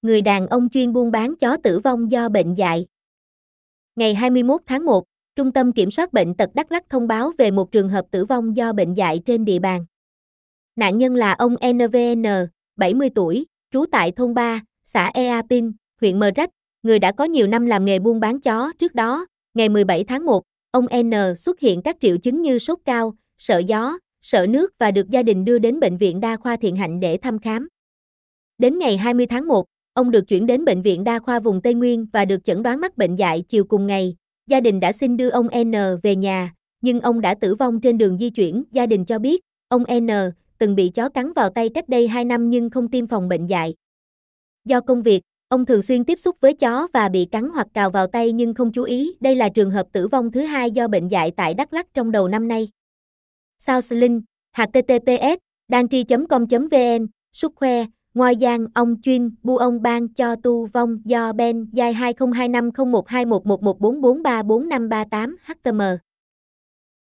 người đàn ông chuyên buôn bán chó tử vong do bệnh dại. Ngày 21 tháng 1, Trung tâm Kiểm soát Bệnh tật Đắk Lắk thông báo về một trường hợp tử vong do bệnh dại trên địa bàn. Nạn nhân là ông NVN, 70 tuổi, trú tại thôn 3, xã Ea Pin, huyện Mờ Rắc, người đã có nhiều năm làm nghề buôn bán chó. Trước đó, ngày 17 tháng 1, ông N xuất hiện các triệu chứng như sốt cao, sợ gió, sợ nước và được gia đình đưa đến Bệnh viện Đa khoa Thiện Hạnh để thăm khám. Đến ngày 20 tháng 1, ông được chuyển đến Bệnh viện Đa khoa vùng Tây Nguyên và được chẩn đoán mắc bệnh dại. Chiều cùng ngày, gia đình đã xin đưa ông N về nhà, nhưng ông đã tử vong trên đường di chuyển. Gia đình cho biết, ông N từng bị chó cắn vào tay cách đây 2 năm nhưng không tiêm phòng bệnh dại. Do công việc, ông thường xuyên tiếp xúc với chó và bị cắn hoặc cào vào tay nhưng không chú ý. Đây là trường hợp tử vong thứ 2 do bệnh dại tại Đắk Lắk trong đầu năm nay. Sourcelink, https, dantri.com.vn, sức khoe, ngoài giang ông chuyên, bu ông ban cho tu vong do Ben, dài 202501211144343538 htm.